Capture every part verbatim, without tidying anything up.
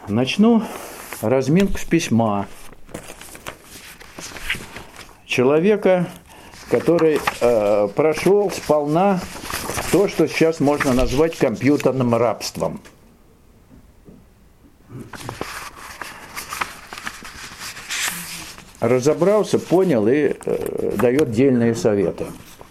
Начну разминку с письма человека, который э, прошел сполна то, что сейчас можно назвать компьютерным рабством. Разобрался, понял и э, дает дельные советы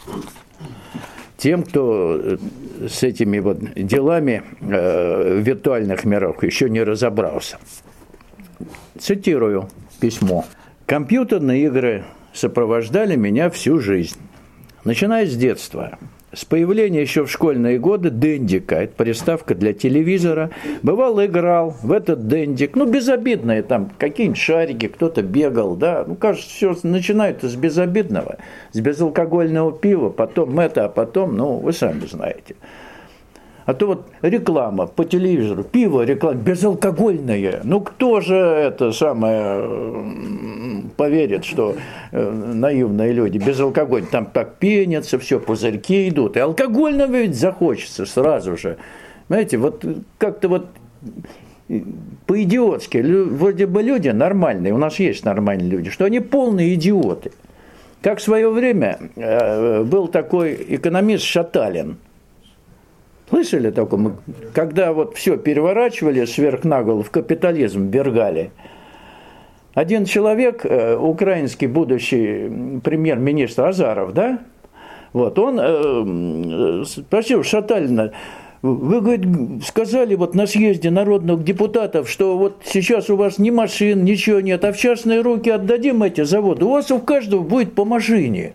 тем, кто с этими вот делами э, в виртуальных мирах еще не разобрался. Цитирую письмо. «Компьютерные игры сопровождали меня всю жизнь, начиная с детства. С появления еще в школьные годы дендика, это приставка для телевизора, бывало играл в этот дендик, ну, безобидные там, какие-нибудь шарики, кто-то бегал, да, ну, кажется, все начинается с безобидного, с безалкогольного пива, потом это, а потом, ну, вы сами знаете. А то вот реклама по телевизору, пиво, реклама, безалкогольное. Ну, кто же это самое поверит, что э, наивные люди, безалкогольное, там так пенятся, все, пузырьки идут. И алкогольного ведь захочется сразу же. Знаете, вот как-то вот по-идиотски, вроде бы люди нормальные, у нас есть нормальные люди, что они полные идиоты. Как в свое время э, был такой экономист Шаталин. Слышали такое? Когда вот все переворачивали сверхнаголо, в капитализм ввергали, один человек, украинский будущий премьер-министр Азаров, да, вот, он э, спросил Шаталина: вы, говорит, сказали вот на съезде народных депутатов, что вот сейчас у вас ни машин, ничего нет, а в частные руки отдадим эти заводы, у вас у каждого будет по машине.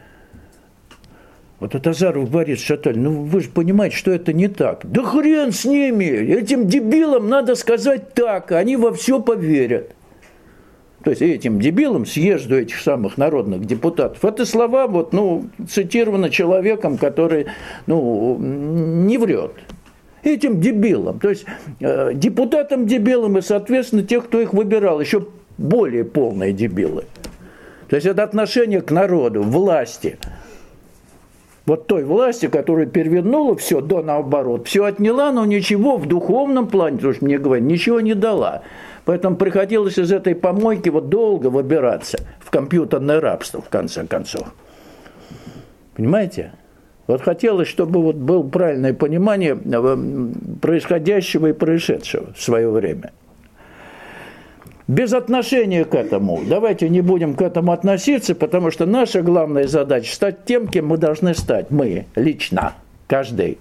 Вот это Азаров говорит Шаталин: ну вы же понимаете, что это не так. Да хрен с ними, этим дебилам надо сказать так, они во все поверят. То есть этим дебилам, съезду этих самых народных депутатов, это слова вот, ну, цитированы человеком, который, ну, не врет. Этим дебилам, то есть э, депутатам дебилам и, соответственно, тех, кто их выбирал, еще более полные дебилы. То есть это отношение к народу, власти. Вот той власти, которая перевернула все до наоборот, все отняла, но ничего в духовном плане, потому что мне говорят, ничего не дала. Поэтому приходилось из этой помойки вот долго выбираться в компьютерное рабство, в конце концов. Понимаете? Вот хотелось, чтобы вот было правильное понимание происходящего и происшедшего в свое время. Без отношения к этому. Давайте не будем к этому относиться, потому что наша главная задача – стать тем, кем мы должны стать. Мы, лично, каждый.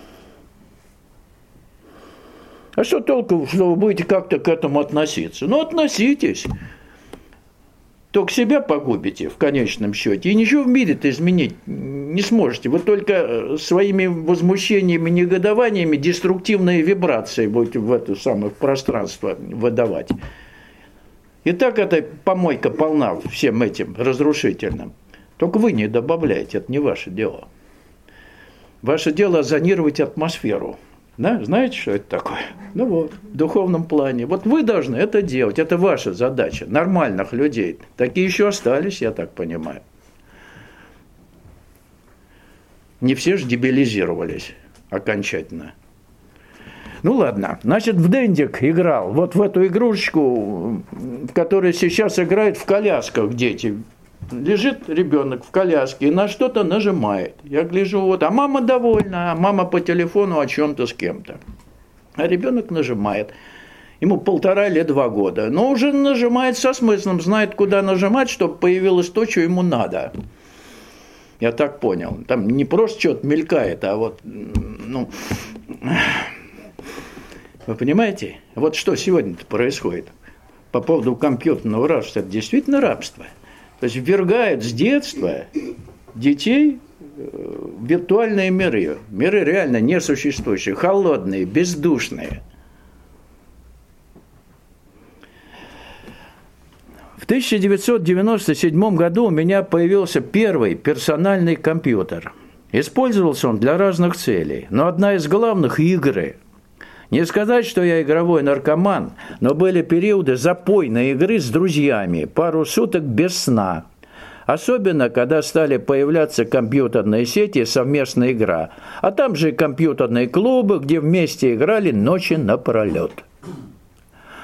А что толку, что вы будете как-то к этому относиться? Ну, относитесь. Только себя погубите в конечном счете. И ничего в мире-то изменить не сможете. Вы только своими возмущениями, негодованиями деструктивные вибрации будете в это самое пространство выдавать. И так эта помойка полна всем этим разрушительным. Только вы не добавляете, это не ваше дело. Ваше дело озонировать атмосферу. Да? Знаете, что это такое? Ну вот, в духовном плане. Вот вы должны это делать, это ваша задача. Нормальных людей. Такие еще остались, я так понимаю. Не все же дебилизировались окончательно. Ну ладно, значит, в дендик играл, вот в эту игрушечку, в которой сейчас играют в колясках дети. Лежит ребенок в коляске и на что-то нажимает. Я гляжу, вот, а мама довольна, а мама по телефону о чем-то с кем-то. А ребенок нажимает. Ему полтора или два года, но уже нажимает со смыслом, знает, куда нажимать, чтобы появилось то, что ему надо. Я так понял. Там не просто что-то мелькает, а вот, ну... Вы понимаете? Вот что сегодня-то происходит по поводу компьютерного рабства. Это действительно рабство. То есть ввергают с детства детей в виртуальные миры. Миры реально несуществующие, холодные, бездушные. В тысяча девятьсот девяносто седьмом году у меня появился первый персональный компьютер. Использовался он для разных целей, но одна из главных – игры. Не сказать, что я игровой наркоман, но были периоды запойной игры с друзьями, пару суток без сна. Особенно, когда стали появляться компьютерные сети и совместная игра. А там же и компьютерные клубы, где вместе играли ночи напролет.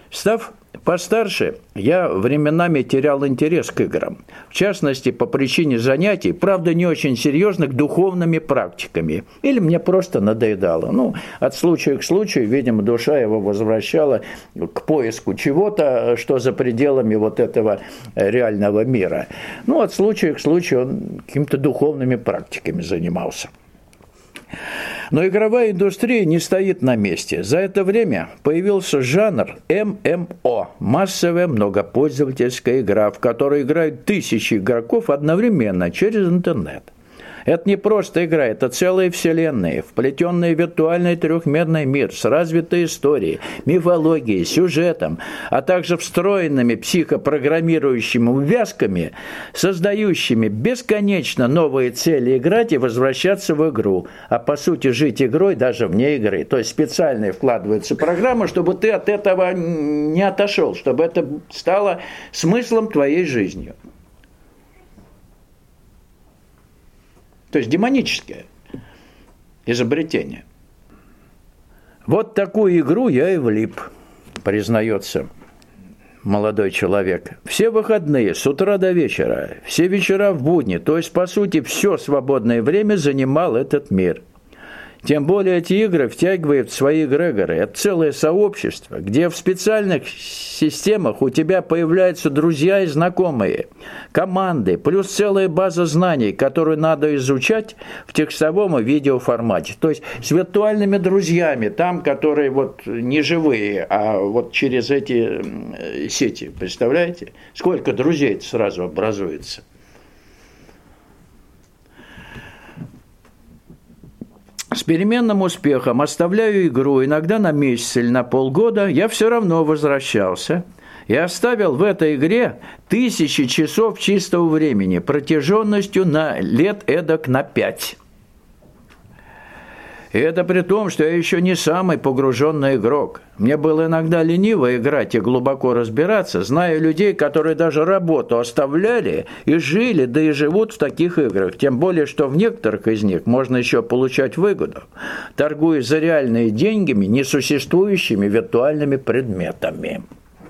Став постарше, я временами терял интерес к играм. В частности, по причине занятий, правда, не очень серьезных, духовными практиками. Или мне просто надоедало. Ну, от случая к случаю, видимо, душа его возвращала к поиску чего-то, что за пределами вот этого реального мира. Ну, от случая к случаю он какими-то духовными практиками занимался. Но игровая индустрия не стоит на месте. За это время появился жанр эм эм о – массовая многопользовательская игра, в которой играют тысячи игроков одновременно через интернет. Это не просто игра, это целые вселенные, вплетенные в виртуальный трехмерный мир с развитой историей, мифологией, сюжетом, а также встроенными психопрограммирующими увязками, создающими бесконечно новые цели играть и возвращаться в игру, а по сути жить игрой даже вне игры. То есть специально вкладывается программа, чтобы ты от этого не отошел, чтобы это стало смыслом твоей жизни. То есть демоническое изобретение. Вот такую игру я и влип, признается молодой человек. Все выходные с утра до вечера, все вечера в будни, то есть, по сути, все свободное время занимал этот мир. Тем более эти игры втягивают в свои эгрегоры. Это целое сообщество, где в специальных системах у тебя появляются друзья и знакомые, команды, плюс целая база знаний, которую надо изучать в текстовом и видеоформате. То есть с виртуальными друзьями, там, которые вот не живые, а вот через эти сети. Представляете? Сколько друзей сразу образуется. С переменным успехом оставляю игру иногда на месяц или на полгода, я все равно возвращался и оставил в этой игре тысячи часов чистого времени протяженностью на лет эдак на пять. И это при том, что я еще не самый погруженный игрок. Мне было иногда лениво играть и глубоко разбираться, зная людей, которые даже работу оставляли и жили, да и живут в таких играх. Тем более, что в некоторых из них можно еще получать выгоду, торгуя за реальные деньги несуществующими виртуальными предметами.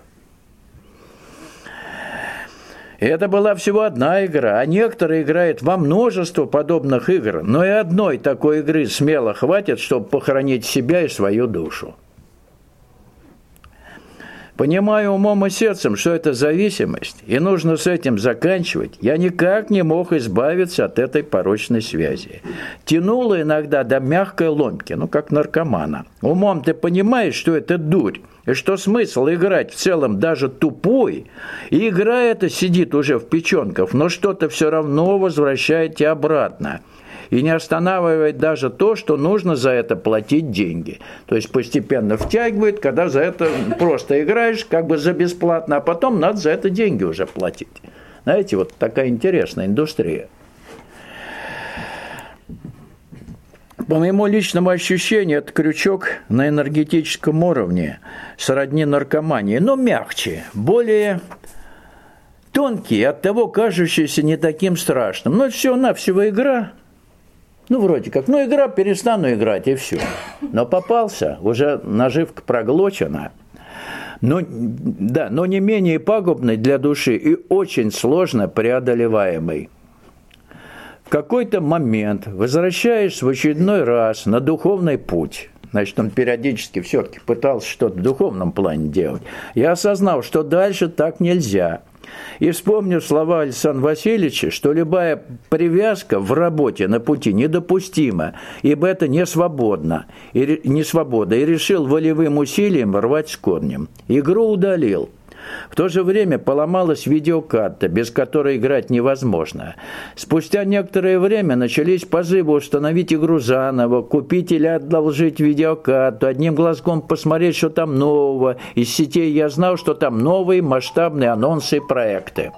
И это была всего одна игра, а некоторые играют во множество подобных игр, но и одной такой игры смело хватит, чтобы похоронить себя и свою душу. Понимаю умом и сердцем, что это зависимость, и нужно с этим заканчивать, я никак не мог избавиться от этой порочной связи. Тянуло иногда до мягкой ломки, ну как наркомана. Умом ты понимаешь, что это дурь, и что смысл играть в целом даже тупой, и игра эта сидит уже в печенках, но что-то все равно возвращает тебя обратно. И не останавливает даже то, что нужно за это платить деньги. То есть постепенно втягивает, когда за это просто играешь как бы за бесплатно, а потом надо за это деньги уже платить. Знаете, вот такая интересная индустрия. По моему личному ощущению, это крючок на энергетическом уровне, сродни наркомании, но мягче, более тонкий, оттого кажущийся не таким страшным. Но это всего-навсего игра. Ну, вроде как, ну, игра, перестану играть, и все. Но попался, уже наживка проглочена. Но, да, но не менее пагубный для души и очень сложно преодолеваемый. В какой-то момент возвращаешься в очередной раз на духовный путь. Значит, он периодически все-таки пытался что-то в духовном плане делать. Я осознал, что дальше так нельзя. И вспомнив слова Александра Васильевича, что любая привязка в работе на пути недопустима, ибо это не свободно, и не свобода, и решил волевым усилием рвать с корнем. Игру удалил. В то же время поломалась видеокарта, без которой играть невозможно. Спустя некоторое время начались позывы установить игру заново, купить или одолжить видеокарту, одним глазком посмотреть, что там нового. Из сетей я знал, что там новые масштабные анонсы и проекты.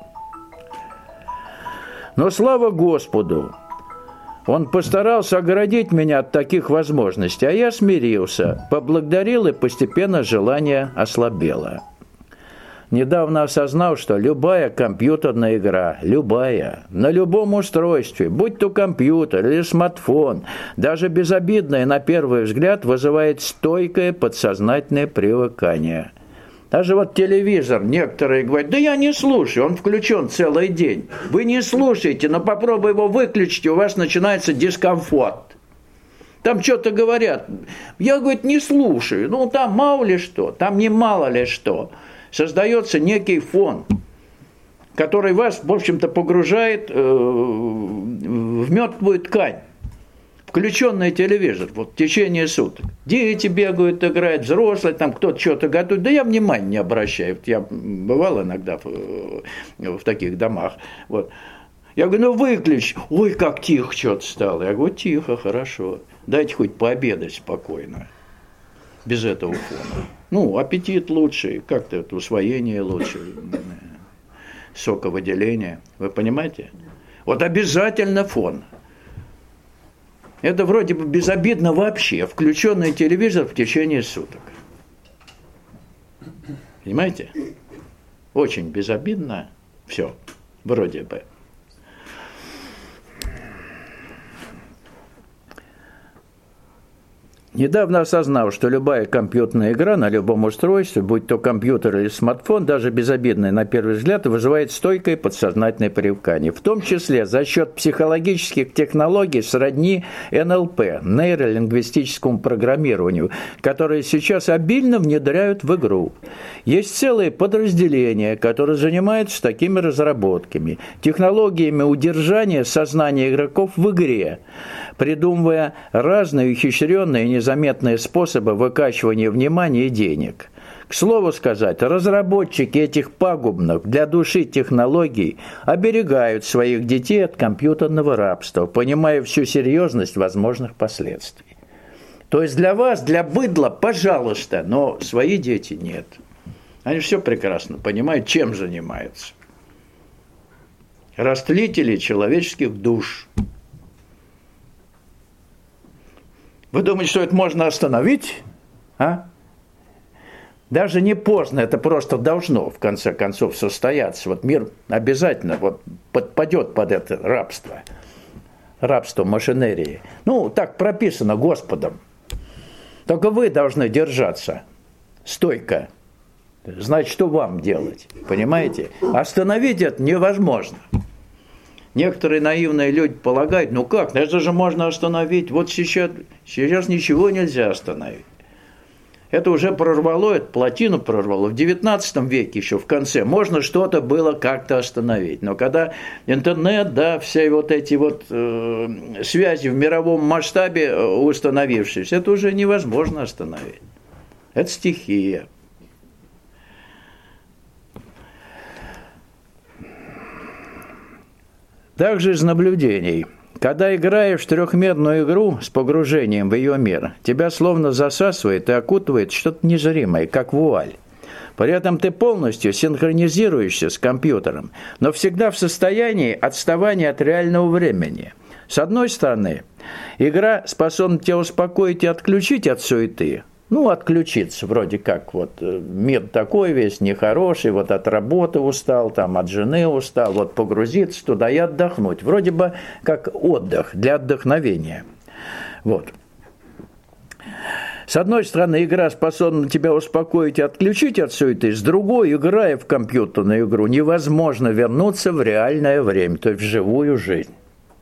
Но слава Господу! Он постарался оградить меня от таких возможностей, а я смирился, поблагодарил, и постепенно желание ослабело. Недавно осознал, что любая компьютерная игра, любая, на любом устройстве, будь то компьютер или смартфон, даже безобидная на первый взгляд, вызывает стойкое подсознательное привыкание. Даже вот телевизор, некоторые говорят, да я не слушаю, он включен целый день. Вы не слушаете, но попробуй его выключить, у вас начинается дискомфорт. Там что-то говорят. Я, говорит, не слушаю. Ну, там мало ли что, там не мало ли что. Создается некий фон, который вас, в общем-то, погружает э, в мертвую ткань. Включенный телевизор, вот в течение суток. Дети бегают, играют, взрослые, там кто-то что-то готовит. Да я внимания не обращаю. Вот я бывал иногда в, в таких домах. Вот. Я говорю, ну выключи. Ой, как тихо что-то стало. Я говорю, тихо, хорошо. Дайте хоть пообедать спокойно. Без этого фона. Ну, аппетит лучше, как-то это усвоение лучше, соковыделение. Вы понимаете? Вот обязательно фон. Это вроде бы безобидно вообще. Включенный телевизор в течение суток. Понимаете? Очень безобидно. Все. Вроде бы. Недавно осознал, что любая компьютерная игра на любом устройстве, будь то компьютер или смартфон, даже безобидная на первый взгляд, вызывает стойкое подсознательное привыкание. В том числе за счет психологических технологий сродни эн эл пэ, нейролингвистическому программированию, которые сейчас обильно внедряют в игру. Есть целые подразделения, которые занимаются такими разработками, технологиями удержания сознания игроков в игре, придумывая разные ухищренные и незаметные способы выкачивания внимания и денег. К слову сказать, разработчики этих пагубных для души технологий оберегают своих детей от компьютерного рабства, понимая всю серьезность возможных последствий. То есть для вас, для быдла, пожалуйста, но свои дети нет. Они все прекрасно понимают, чем занимаются. Растлители человеческих душ. Вы думаете, что это можно остановить? А? Даже не поздно, это просто должно, в конце концов, состояться. Вот мир обязательно вот подпадет под это рабство. Рабство машинерии. Ну, так прописано Господом. Только вы должны держаться стойко. Значит, что вам делать? Понимаете? Остановить это невозможно. Некоторые наивные люди полагают, ну как, это же можно остановить. Вот сейчас, сейчас ничего нельзя остановить. Это уже прорвало, это плотину прорвало. В девятнадцатом веке еще в конце можно что-то было как-то остановить. Но когда интернет, да, все вот эти вот э, связи в мировом масштабе установившиеся, это уже невозможно остановить. Это стихия. Также из наблюдений. Когда играешь в трехмерную игру с погружением в ее мир, тебя словно засасывает и окутывает что-то незримое, как вуаль. При этом ты полностью синхронизируешься с компьютером, но всегда в состоянии отставания от реального времени. С одной стороны, игра способна тебя успокоить и отключить от суеты. Ну, отключиться, вроде как, вот мир такой весь нехороший, вот от работы устал, там от жены устал, вот погрузиться туда и отдохнуть. Вроде бы как отдых, для отдохновения. Вот. С одной стороны, игра способна тебя успокоить и отключить от суеты, с другой, играя в компьютерную игру, невозможно вернуться в реальное время, то есть в живую жизнь.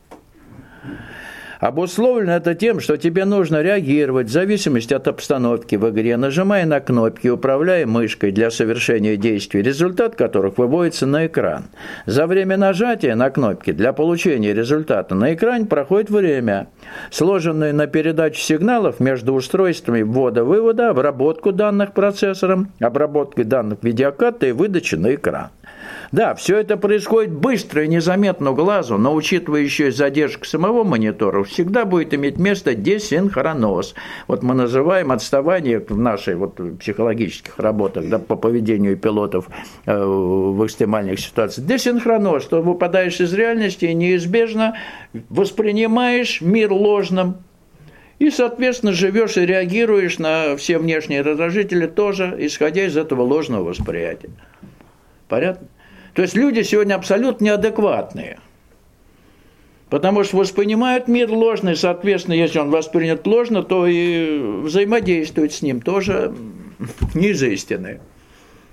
Обусловлено это тем, что тебе нужно реагировать в зависимости от обстановки в игре, нажимая на кнопки, управляя мышкой для совершения действий, результат которых выводится на экран. За время нажатия на кнопки для получения результата на экране проходит время, сложенное на передачу сигналов между устройствами ввода-вывода, обработку данных процессором, обработкой данных видеокарты и выдачи на экран. Да, все это происходит быстро и незаметно глазу, но учитывая еще и задержку самого монитора, всегда будет иметь место десинхроноз. Вот мы называем отставание в нашей вот психологических работах, да, по поведению пилотов э, в экстремальных ситуациях. Десинхроноз, что выпадаешь из реальности и неизбежно воспринимаешь мир ложным. И, соответственно, живешь и реагируешь на все внешние раздражители тоже, исходя из этого ложного восприятия. Понятно? То есть люди сегодня абсолютно неадекватные, потому что воспринимают мир ложный, соответственно, если он воспринят ложно, то и взаимодействовать с ним тоже не из истины.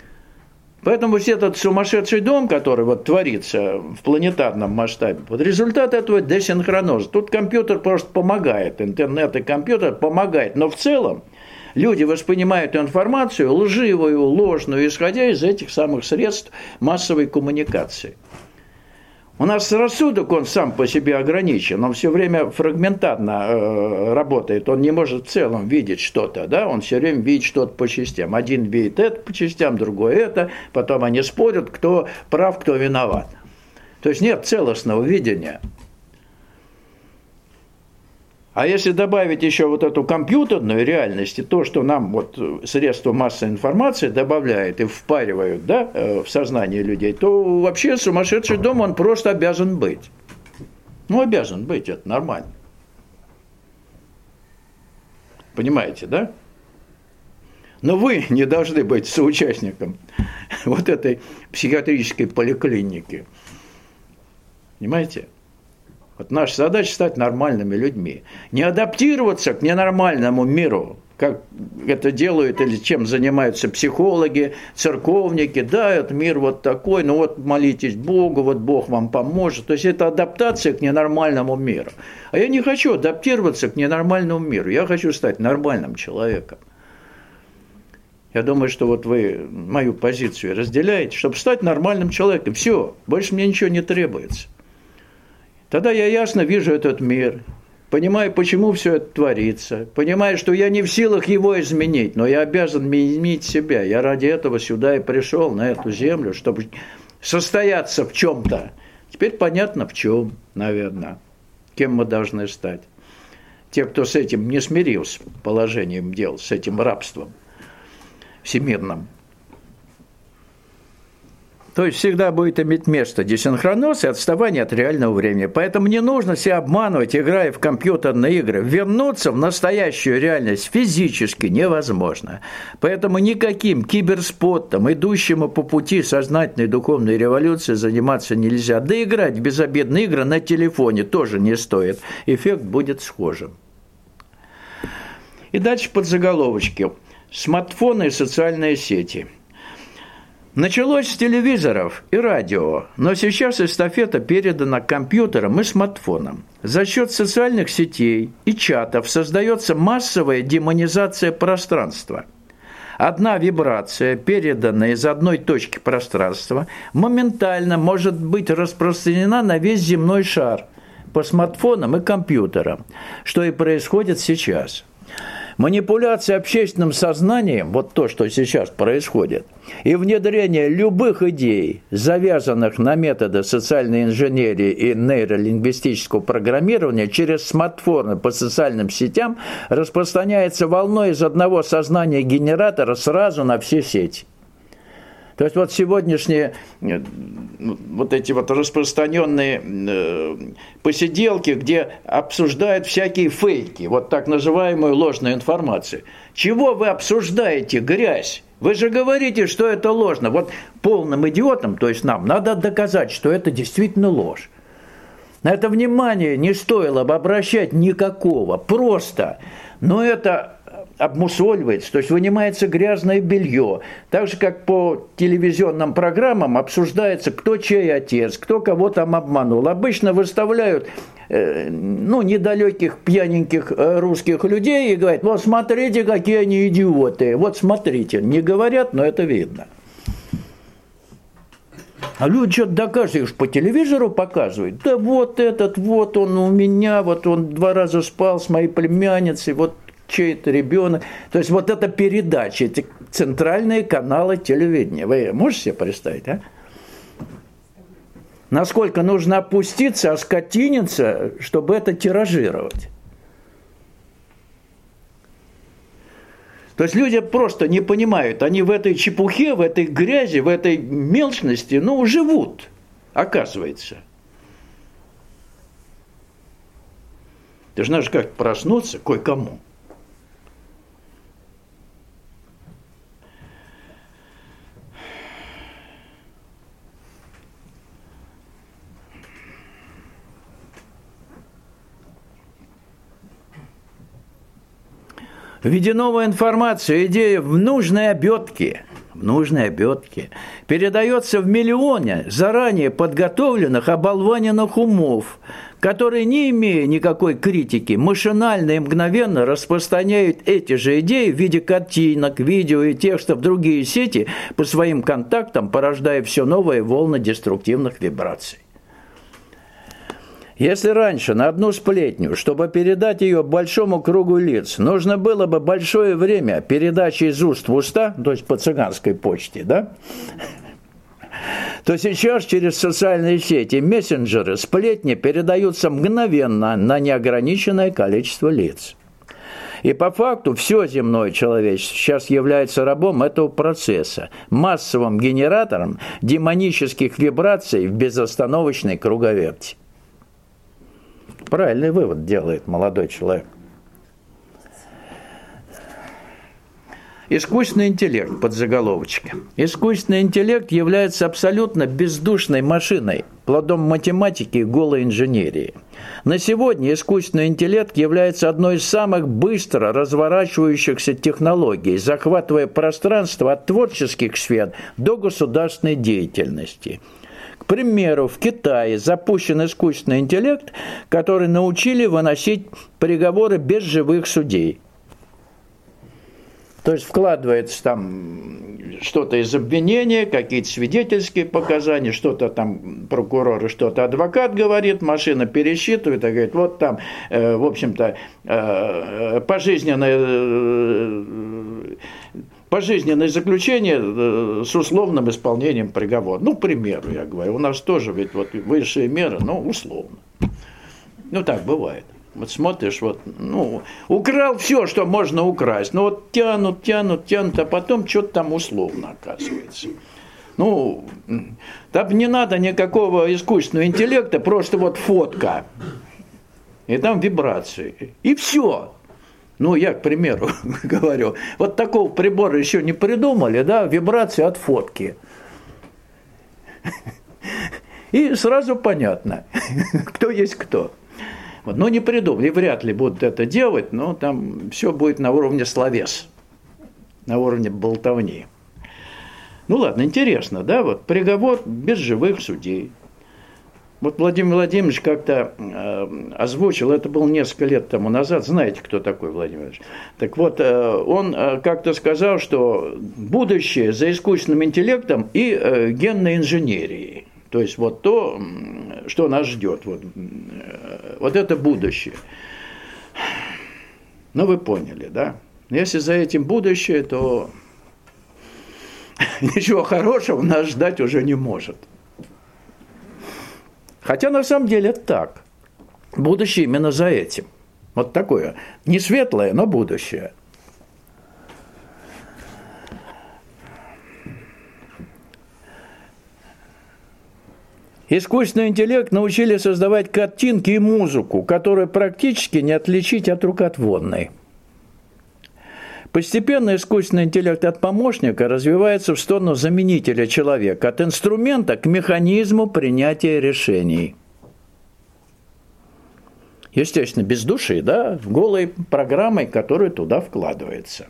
Поэтому весь этот сумасшедший дом, который вот творится в планетарном масштабе, вот результат этого десинхроноз. Тут компьютер просто помогает, интернет и компьютер помогает, но в целом люди воспринимают информацию лживую, ложную, исходя из этих самых средств массовой коммуникации. У нас рассудок, он сам по себе ограничен, он все время фрагментарно э, работает, он не может в целом видеть что-то, да? Он все время видит что-то по частям. Один видит это по частям, другой это, потом они спорят, кто прав, кто виноват. То есть нет целостного видения. А если добавить еще вот эту компьютерную реальность и то, что нам вот средства массовой информации добавляют и впаривают, да, в сознание людей, то вообще сумасшедший дом, он просто обязан быть. Ну, обязан быть, это нормально. Понимаете, да? Но вы не должны быть соучастником вот этой психиатрической поликлиники. Понимаете? Вот наша задача стать нормальными людьми. Не адаптироваться к ненормальному миру, как это делают или чем занимаются психологи, церковники. Да, этот мир вот такой, ну вот молитесь Богу, вот Бог вам поможет. То есть это адаптация к ненормальному миру. А я не хочу адаптироваться к ненормальному миру. Я хочу стать нормальным человеком. Я думаю, что вот вы мою позицию разделяете, чтобы стать нормальным человеком. Все, больше мне ничего не требуется. Тогда я ясно вижу этот мир, понимаю, почему все это творится, понимаю, что я не в силах его изменить, но я обязан изменить себя. Я ради этого сюда и пришел, на эту землю, чтобы состояться в чем-то. Теперь понятно, в чем, наверное, кем мы должны стать. Те, кто с этим не смирился, положением дел, с этим рабством всемирным. То есть всегда будет иметь место десинхроноз и отставание от реального времени. Поэтому не нужно себя обманывать, играя в компьютерные игры. Вернуться в настоящую реальность физически невозможно. Поэтому никаким киберспортом, идущему по пути сознательной духовной революции, заниматься нельзя. Да играть в безобидные игры на телефоне тоже не стоит. Эффект будет схожим. И дальше подзаголовочки. Смартфоны и социальные сети. Началось с телевизоров и радио, но сейчас эстафета передана компьютерам и смартфонам. За счет социальных сетей и чатов создается массовая демонизация пространства. Одна вибрация, переданная из одной точки пространства, моментально может быть распространена на весь земной шар по смартфонам и компьютерам, что и происходит сейчас. Манипуляция общественным сознанием, вот то, что сейчас происходит, и внедрение любых идей, завязанных на методы социальной инженерии и нейролингвистического программирования через смартфоны по социальным сетям, распространяется волной из одного сознания генератора сразу на все сети. То есть вот сегодняшние вот эти вот распространенные посиделки, где обсуждают всякие фейки, вот так называемую ложную информацию. Чего вы обсуждаете грязь? Вы же говорите, что это ложно. Вот полным идиотам, то есть нам, надо доказать, что это действительно ложь. На это внимание не стоило бы обращать никакого. Просто. Но это обмусоливается, то есть вынимается грязное белье. Так же, как по телевизионным программам обсуждается, кто чей отец, кто кого там обманул. Обычно выставляют э, ну, недалеких пьяненьких э, русских людей и говорят, вот смотрите, какие они идиоты. Вот смотрите. Не говорят, но это видно. А люди что-то доказывают, по телевизору показывают. Да вот этот, вот он у меня, вот он два раза спал с моей племянницей, вот чей-то ребенок. То есть вот эта передача, эти центральные каналы телевидения. Вы можете себе представить, а? Насколько нужно опуститься, оскотиниться, чтобы это тиражировать. То есть люди просто не понимают, они в этой чепухе, в этой грязи, в этой мелочности, ну, живут, оказывается. Ты же надо как-то проснуться кое-кому. В виде новой информации, идея в нужной обертке, в нужной обертке, передается в миллионы заранее подготовленных оболваненных умов, которые, не имея никакой критики, машинально и мгновенно распространяют эти же идеи в виде картинок, видео и текстов в другие сети по своим контактам, порождая все новые волны деструктивных вибраций. Если раньше на одну сплетню, чтобы передать ее большому кругу лиц, нужно было бы большое время передачи из уст в уста, то есть по цыганской почте, да, то сейчас через социальные сети, мессенджеры, сплетни передаются мгновенно на неограниченное количество лиц. И по факту все земное человечество сейчас является рабом этого процесса, массовым генератором демонических вибраций в безостановочной круговерти. Правильный вывод делает молодой человек. Искусственный интеллект, подзаголовочка. Искусственный интеллект является абсолютно бездушной машиной, плодом математики и голой инженерии. На сегодня искусственный интеллект является одной из самых быстро разворачивающихся технологий, захватывая пространство от творческих сфер до государственной деятельности. К примеру, в Китае запущен искусственный интеллект, который научили выносить приговоры без живых судей. То есть вкладывается там что-то из обвинения, какие-то свидетельские показания, что-то там прокурор и что-то адвокат говорит, машина пересчитывает и говорит, вот там, э, в общем-то, э, пожизненное, э, пожизненное заключение с условным исполнением приговора. Ну, к примеру, я говорю, у нас тоже ведь вот высшие меры, ну, условно. Ну, так бывает. Вот смотришь, вот, ну, украл все, что можно украсть. Ну, вот тянут, тянут, тянут, а потом что-то там условно оказывается. Ну, там не надо никакого искусственного интеллекта, просто вот фотка. И там вибрации. И все. Ну, я, к примеру, говорю, вот такого прибора еще не придумали, да, вибрации от фотки. И сразу понятно, кто есть кто. Вот, ну, не придумали, вряд ли будут это делать, но там все будет на уровне словес, на уровне болтовни. Ну, ладно, интересно, да, вот приговор без живых судей. Вот Владимир Владимирович как-то э, озвучил, это было несколько лет тому назад, знаете, кто такой Владимир Владимирович? Так вот, э, он э, как-то сказал, что будущее за искусственным интеллектом и э, генной инженерией. То есть вот то, что нас ждет, вот, вот это будущее. Ну, вы поняли, да? Если за этим будущее, то ничего хорошего нас ждать уже не может. Хотя на самом деле это так. Будущее именно за этим. Вот такое. Не светлое, но будущее. Искусственный интеллект научили создавать картинки и музыку, которую практически не отличить от рукотворной. Постепенно искусственный интеллект от помощника развивается в сторону заменителя человека, от инструмента к механизму принятия решений. Естественно, без души, да, голой программой, которая туда вкладывается.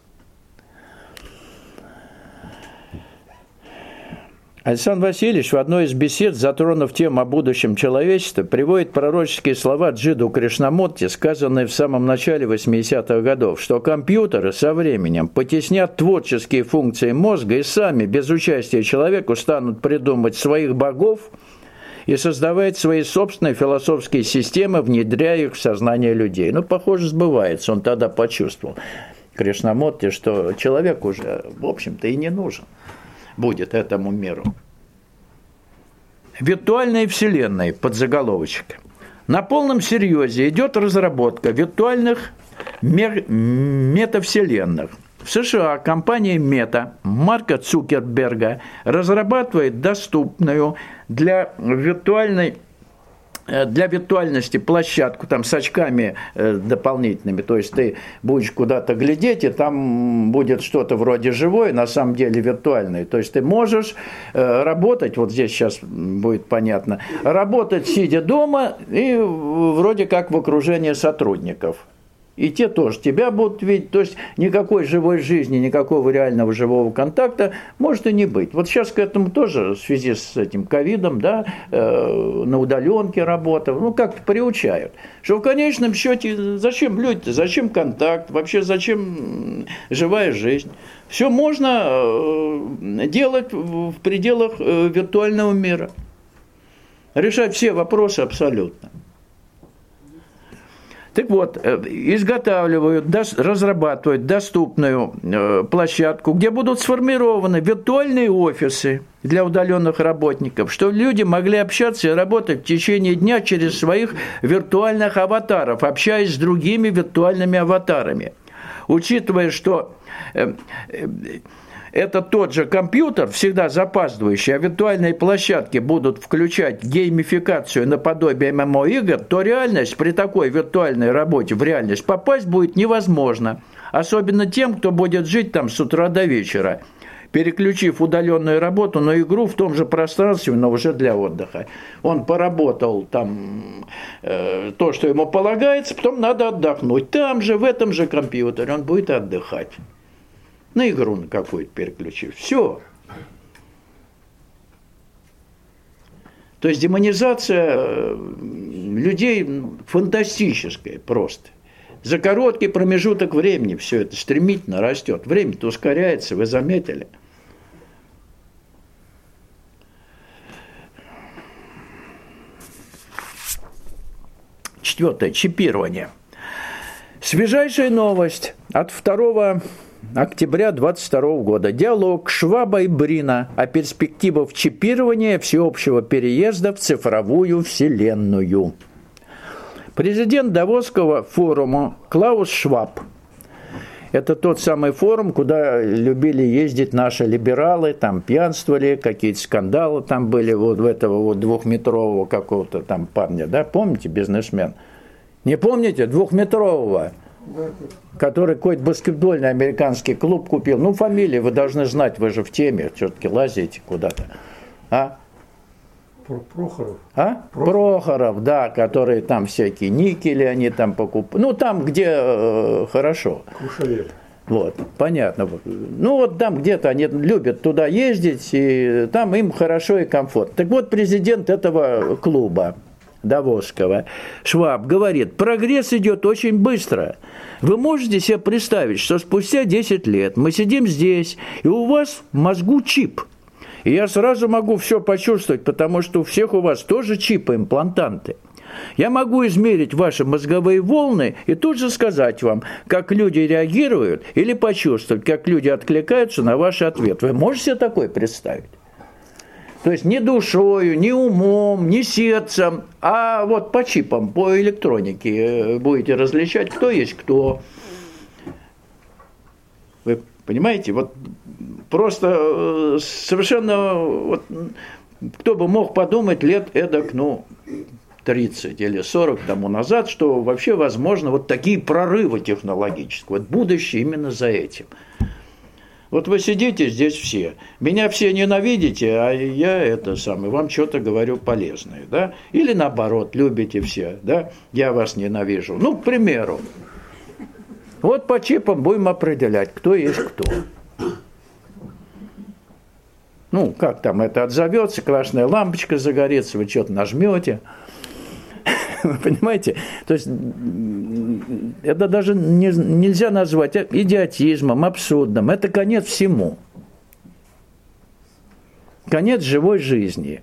Александр Васильевич в одной из бесед, затронув тему о будущем человечества, приводит пророческие слова Джиду Кришнамурти, сказанные в самом начале восьмидесятых годов, что компьютеры со временем потеснят творческие функции мозга и сами, без участия человека, станут придумывать своих богов и создавать свои собственные философские системы, внедряя их в сознание людей. Ну, похоже, сбывается. Он тогда почувствовал, Кришнамурти, что человек уже, в общем-то, и не нужен будет этому миру. Виртуальные вселенные, подзаголовочек. На полном серьезе идет разработка виртуальных метавселенных. В США компания Мета Марка Цукерберга разрабатывает доступную для виртуальной для виртуальности площадку там с очками э, дополнительными, то есть ты будешь куда-то глядеть, и там будет что-то вроде живое, на самом деле виртуальное. То есть ты можешь э, работать, вот здесь сейчас будет понятно, работать сидя дома и вроде как в окружении сотрудников. И те тоже тебя будут видеть. То есть никакой живой жизни, никакого реального живого контакта может и не быть. Вот сейчас к этому тоже в связи с этим ковидом, да, э, на удаленке работа, ну как-то приучают. Что в конечном счете зачем люди, зачем контакт, вообще зачем живая жизнь. Все можно делать в пределах виртуального мира. Решать все вопросы абсолютно. Так вот, изготавливают, разрабатывают доступную площадку, где будут сформированы виртуальные офисы для удаленных работников, чтобы люди могли общаться и работать в течение дня через своих виртуальных аватаров, общаясь с другими виртуальными аватарами. Учитывая, что это тот же компьютер, всегда запаздывающий, а виртуальные площадки будут включать геймификацию наподобие эм эм о-игр, то реальность при такой виртуальной работе в реальность попасть будет невозможно. Особенно тем, кто будет жить там с утра до вечера, переключив удаленную работу на игру в том же пространстве, но уже для отдыха. Он поработал там э, то, что ему полагается, потом надо отдохнуть. Там же, в этом же компьютере он будет отдыхать. На игру на какую-то переключив. Все. То есть демонизация людей фантастическая просто. За короткий промежуток времени все это стремительно растет. Время-то ускоряется, вы заметили. Четвертое. Чипирование. Свежайшая новость от второго октября двадцать второго года. Диалог Шваба и Брина о перспективах чипирования всеобщего переезда в цифровую вселенную. Президент Давосского форума Клаус Шваб. Это тот самый форум, куда любили ездить наши либералы, там пьянствовали, какие-то скандалы там были, вот в этого вот двухметрового какого-то там парня, да, помните, бизнесмен? Не помните? Двухметрового, который какой-то баскетбольный американский клуб купил. Ну, фамилии вы должны знать, вы же в теме, все-таки лазите куда-то. А? Прохоров. А? Прохоров. Прохоров, да, которые там всякие никели, они там покупают. Ну, там, где э, хорошо. Кушавель. Вот, понятно. Ну, вот там где-то они любят туда ездить, и там им хорошо и комфортно. Так вот, президент этого клуба Давосского, Шваб, говорит, прогресс идет очень быстро. Вы можете себе представить, что спустя десять лет мы сидим здесь, и у вас в мозгу чип. И я сразу могу все почувствовать, потому что у всех у вас тоже чипы, имплантанты. Я могу измерить ваши мозговые волны и тут же сказать вам, как люди реагируют, или почувствовать, как люди откликаются на ваш ответ. Вы можете себе такое представить? То есть не душою, не умом, не сердцем, а вот по чипам, по электронике будете различать, кто есть кто. Вы понимаете? Вот просто совершенно, вот, кто бы мог подумать лет эдак, ну, тридцать или сорок тому назад, что вообще возможно вот такие прорывы технологические. Вот будущее именно за этим. Вот вы сидите здесь все, меня все ненавидите, а я это самое, вам что-то говорю полезное, да? Или наоборот, любите все, да? Я вас ненавижу. Ну, к примеру. Вот по чипам будем определять, кто есть кто. Ну, как там это отзовется, красная лампочка загорится, вы что-то нажмете. Вы понимаете? То есть это даже не, нельзя назвать идиотизмом, абсурдным. Это конец всему. Конец живой жизни.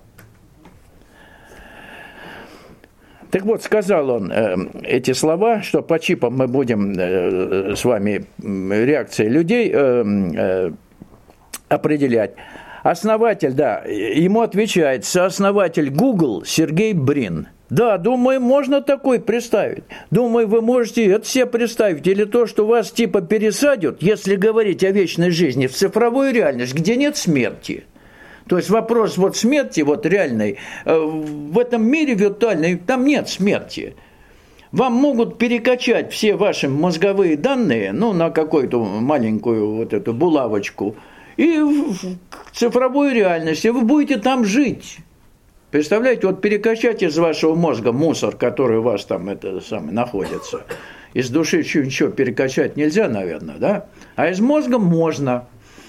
Так вот, сказал он э, эти слова, что по чипам мы будем э, с вами реакции людей э, э, определять. Основатель, да, ему отвечает сооснователь Google Сергей Брин. Да, думаю, можно такой представить. Думаю, вы можете это себе представить. Или то, что вас типа пересадят, если говорить о вечной жизни, в цифровую реальность, где нет смерти. То есть вопрос вот смерти, вот реальной, в этом мире виртуальной, там нет смерти. Вам могут перекачать все ваши мозговые данные, ну, на какую-то маленькую вот эту булавочку, и в цифровую реальность, и вы будете там жить. Представляете, вот перекачать из вашего мозга мусор, который у вас там это самое, находится, из души ничего перекачать нельзя, наверное, да? А из мозга можно.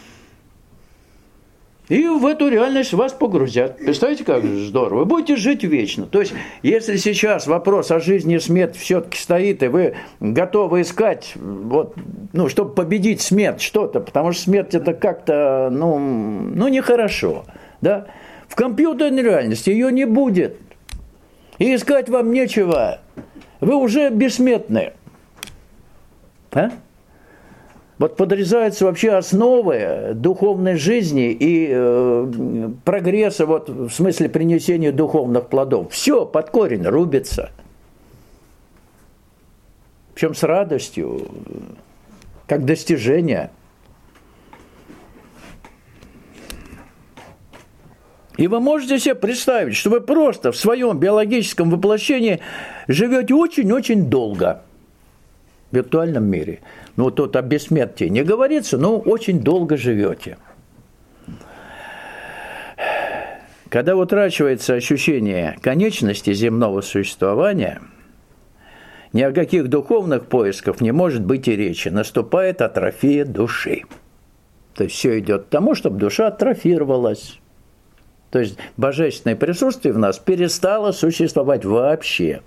И в эту реальность вас погрузят. Представляете, как здорово. Вы будете жить вечно. То есть, если сейчас вопрос о жизни и смерти все-таки стоит, и вы готовы искать, вот, ну, чтобы победить смерть, что-то, потому что смерть это как-то, ну, ну нехорошо, да? В компьютерной реальности ее не будет. И искать вам нечего. Вы уже бессмертны. А? Вот подрезаются вообще основы духовной жизни и э, прогресса, вот, в смысле принесения духовных плодов. Все под корень рубится. Причем с радостью, как достижение. И вы можете себе представить, что вы просто в своем биологическом воплощении живете очень-очень долго в виртуальном мире. Ну, вот тут о бессмертии не говорится, но очень долго живете. Когда утрачивается ощущение конечности земного существования, ни о каких духовных поисках не может быть и речи. Наступает атрофия души. То есть все идет к тому, чтобы душа атрофировалась. То есть божественное присутствие в нас перестало существовать вообще.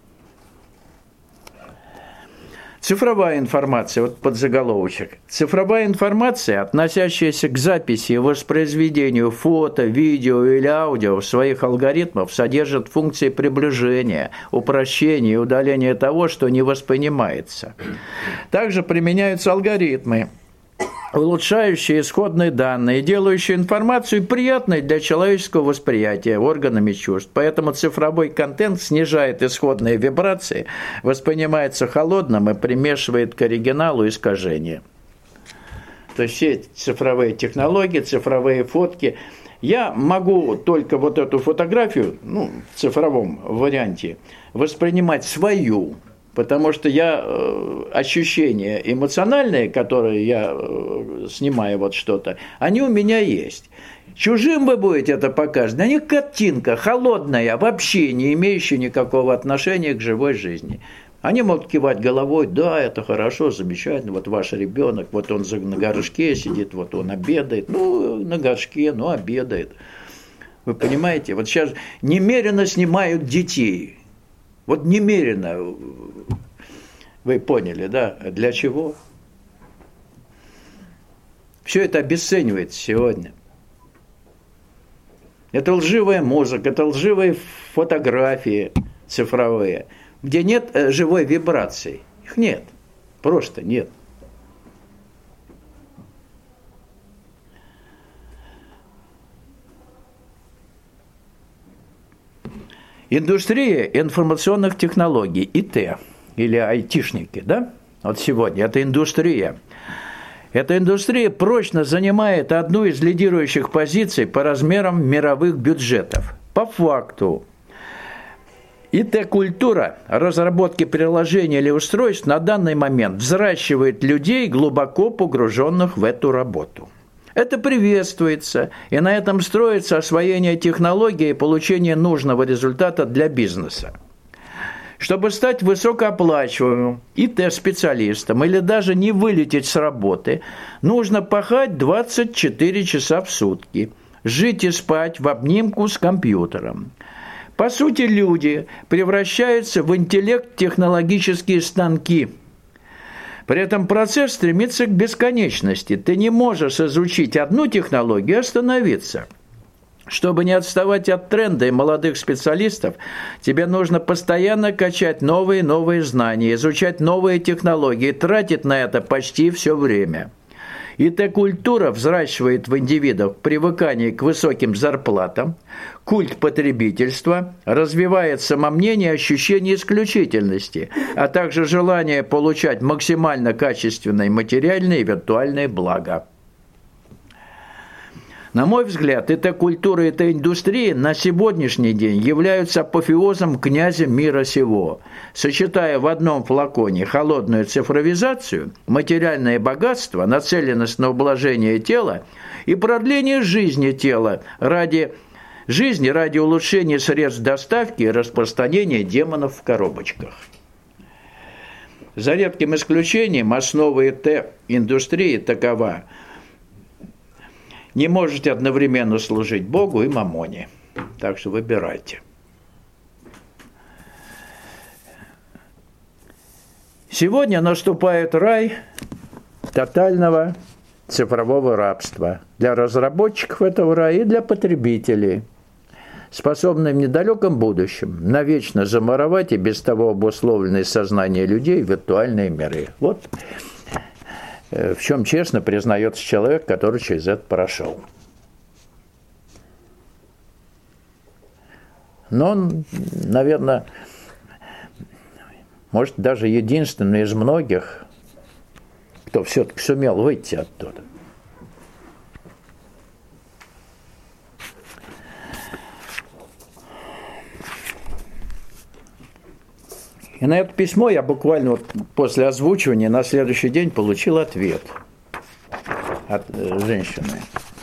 Цифровая информация, вот подзаголовочек. Цифровая информация, относящаяся к записи и воспроизведению фото, видео или аудио своих алгоритмов, содержит функции приближения, упрощения и удаления того, что не воспринимается. Также применяются алгоритмы, улучшающие исходные данные, делающие информацию приятной для человеческого восприятия органами чувств. Поэтому цифровой контент снижает исходные вибрации, воспринимается холодным и примешивает к оригиналу искажения. То есть все эти цифровые технологии, цифровые фотки. Я могу только вот эту фотографию, ну, в цифровом варианте, воспринимать свою. Потому что я, ощущения эмоциональные, которые я снимаю вот что-то, они у меня есть. Чужим вы будете это показывать, на них картинка холодная, вообще не имеющая никакого отношения к живой жизни. Они могут кивать головой, да, это хорошо, замечательно, вот ваш ребенок, вот он на горшке сидит, вот он обедает, ну, на горшке, ну, обедает. Вы понимаете, вот сейчас немерено снимают детей. Вот немерено, вы поняли, да, для чего? Все это обесценивается сегодня. Это лживая музыка, это лживые фотографии цифровые, где нет живой вибрации. Их нет, просто нет. Индустрия информационных технологий, И Т, или айтишники, да? Вот сегодня, это индустрия. Эта индустрия прочно занимает одну из лидирующих позиций по размерам мировых бюджетов. По факту, И Т-культура разработки приложений или устройств на данный момент взращивает людей, глубоко погруженных в эту работу. Это приветствуется, и на этом строится освоение технологий и получение нужного результата для бизнеса. Чтобы стать высокооплачиваемым И Т-специалистом или даже не вылететь с работы, нужно пахать двадцать четыре часа в сутки, жить и спать в обнимку с компьютером. По сути, люди превращаются в интеллект-технологические станки. При этом процесс стремится к бесконечности. Ты не можешь изучить одну технологию и остановиться. Чтобы не отставать от тренда и молодых специалистов, тебе нужно постоянно качать новые и новые знания, изучать новые технологии, тратить на это почти все время. И Т-культура взращивает в индивидах привыкание к высоким зарплатам, культ потребительства, развивает самомнение и ощущение исключительности, а также желание получать максимально качественные материальные и виртуальные блага. На мой взгляд, эта культура, эта индустрия на сегодняшний день являются апофеозом князя мира сего, сочетая в одном флаконе холодную цифровизацию, материальное богатство, нацеленность на ублажение тела и продление жизни тела ради жизни, ради улучшения средств доставки и распространения демонов в коробочках. За редким исключением основа и т индустрии такова: не можете одновременно служить Богу и мамоне. Так что выбирайте. Сегодня наступает рай тотального цифрового рабства для разработчиков этого рая и для потребителей, способных в недалеком будущем навечно замуровать и без того обусловленное сознание людей в виртуальные миры. Вот в чем честно признается человек, который через это прошел. Но он, наверное, может, даже единственный из многих, кто все-таки сумел выйти оттуда. И на это письмо я буквально вот после озвучивания на следующий день получил ответ от женщины.